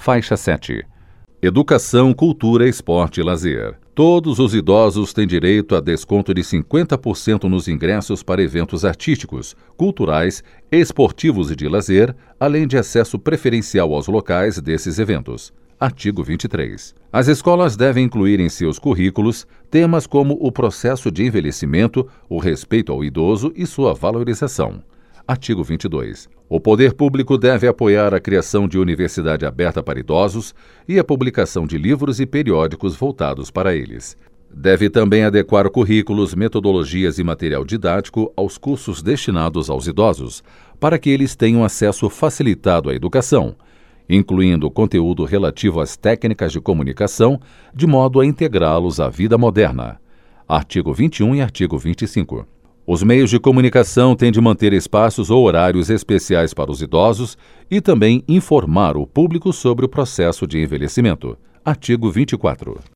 Faixa 7. Educação, cultura, esporte e lazer. Todos os idosos têm direito a desconto de 50% nos ingressos para eventos artísticos, culturais, esportivos e de lazer, além de acesso preferencial aos locais desses eventos. Artigo 23. As escolas devem incluir em seus currículos temas como o processo de envelhecimento, o respeito ao idoso e sua valorização. Artigo 22. O poder público deve apoiar a criação de universidade aberta para idosos e a publicação de livros e periódicos voltados para eles. Deve também adequar currículos, metodologias e material didático aos cursos destinados aos idosos, para que eles tenham acesso facilitado à educação, incluindo conteúdo relativo às técnicas de comunicação, de modo a integrá-los à vida moderna. Artigo 21 e artigo 25. Os meios de comunicação têm de manter espaços ou horários especiais para os idosos e também informar o público sobre o processo de envelhecimento. Artigo 24.